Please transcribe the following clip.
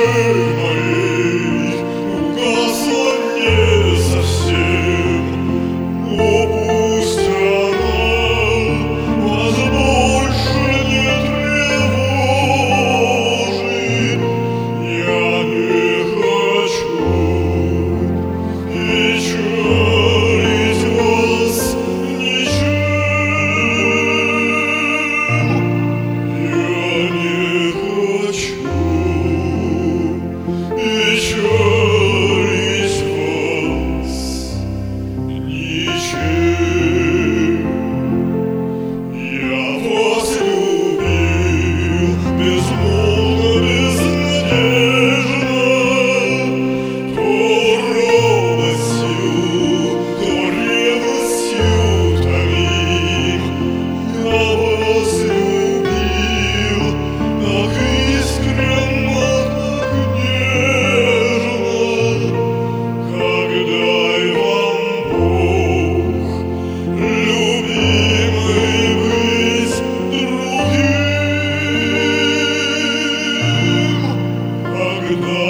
моей угасла не совсем. О, пусть она вас больше не тревожит. Я не хочу печалить вас ничем. Я не хочу печалить вас ничем. Я вас любил безмолвно, безнадежно, то робостью, то ревностью томим. Я вас любил так искренно, так нежно, как дай вам Бог, любимый, быть другим, как дай